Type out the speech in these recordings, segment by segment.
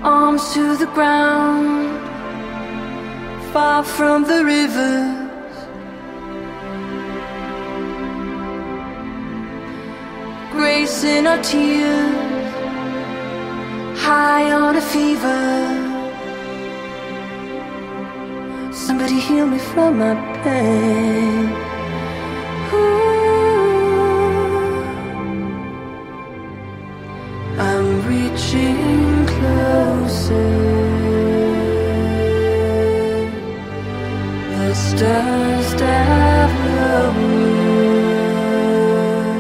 arms to the ground, far from the rivers, grace in our tears, high on a fever. Somebody heal me from my pain. I'm reaching closer. The stars dive lower,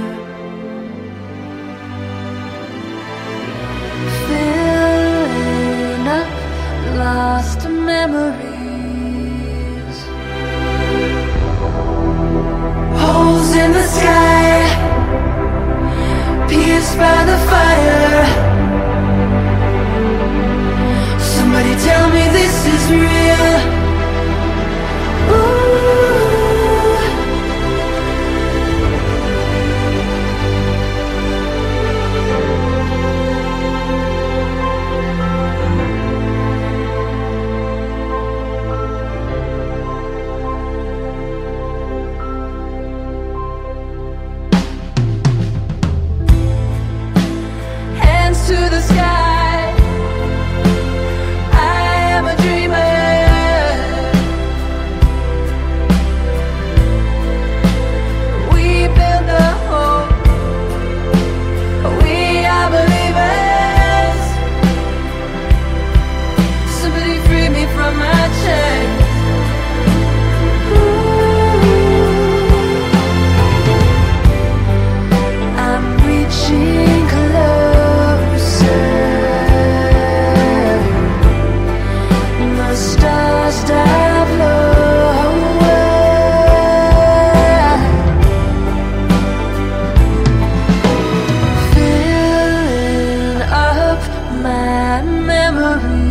filling up lost memories. Holes in the sky, pierced by the fire. Somebody tell me this is real. Ooh. Hands to the sky, I am a dreamer. We build the hope, we are believers. Somebody free me from my chains. I'm reaching closer. The stars dive lower, filling up my memories.